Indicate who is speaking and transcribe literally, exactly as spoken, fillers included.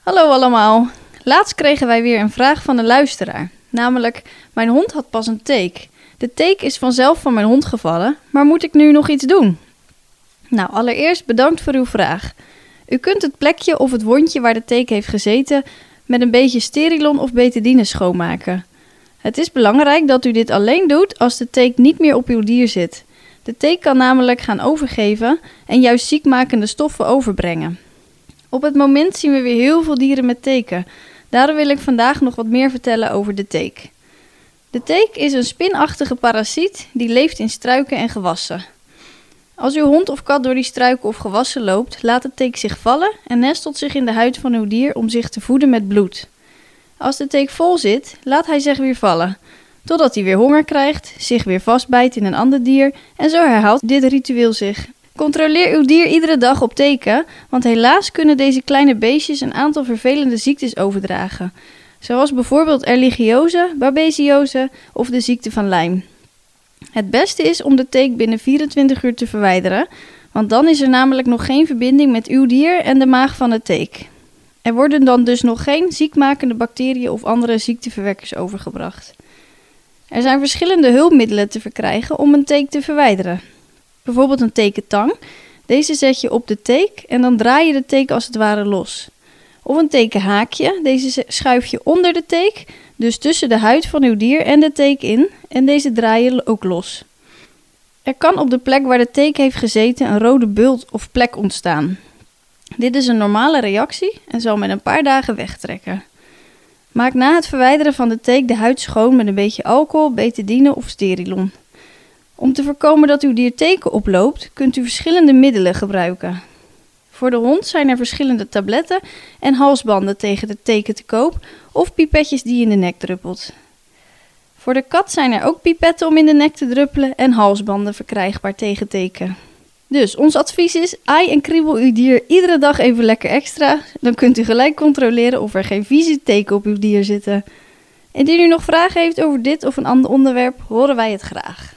Speaker 1: Hallo allemaal. Laatst kregen wij weer een vraag van een luisteraar. Namelijk, mijn hond had pas een teek. De teek is vanzelf van mijn hond gevallen, maar moet ik nu nog iets doen? Nou, allereerst bedankt voor uw vraag. U kunt het plekje of het wondje waar de teek heeft gezeten met een beetje Sterilon of betadine schoonmaken. Het is belangrijk dat u dit alleen doet als de teek niet meer op uw dier zit. De teek kan namelijk gaan overgeven en juist ziekmakende stoffen overbrengen. Op het moment zien we weer heel veel dieren met teken. Daarom wil ik vandaag nog wat meer vertellen over de teek. De teek is een spinachtige parasiet die leeft in struiken en gewassen. Als uw hond of kat door die struiken of gewassen loopt, laat de teek zich vallen en nestelt zich in de huid van uw dier om zich te voeden met bloed. Als de teek vol zit, laat hij zich weer vallen, totdat hij weer honger krijgt, zich weer vastbijt in een ander dier en zo herhaalt dit ritueel zich. Controleer uw dier iedere dag op teken, want helaas kunnen deze kleine beestjes een aantal vervelende ziektes overdragen, zoals bijvoorbeeld erligiose, babesiose of de ziekte van Lyme. Het beste is om de teek binnen vierentwintig uur te verwijderen, want dan is er namelijk nog geen verbinding met uw dier en de maag van de teek. Er worden dan dus nog geen ziekmakende bacteriën of andere ziekteverwekkers overgebracht. Er zijn verschillende hulpmiddelen te verkrijgen om een teek te verwijderen. Bijvoorbeeld een tekentang. Deze zet je op de teek en dan draai je de teek als het ware los. Of een tekenhaakje. Deze schuif je onder de teek, dus tussen de huid van uw dier en de teek in, en deze draai je ook los. Er kan op de plek waar de teek heeft gezeten een rode bult of plek ontstaan. Dit is een normale reactie en zal met een paar dagen wegtrekken. Maak na het verwijderen van de teek de huid schoon met een beetje alcohol, betadine of Sterilon. Om te voorkomen dat uw dier teken oploopt, kunt u verschillende middelen gebruiken. Voor de hond zijn er verschillende tabletten en halsbanden tegen de teken te koop of pipetjes die je in de nek druppelt. Voor de kat zijn er ook pipetten om in de nek te druppelen en halsbanden verkrijgbaar tegen teken. Dus ons advies is, aai en kriebel uw dier iedere dag even lekker extra. Dan kunt u gelijk controleren of er geen vieze teken op uw dier zitten. Indien u nog vragen heeft over dit of een ander onderwerp, horen wij het graag.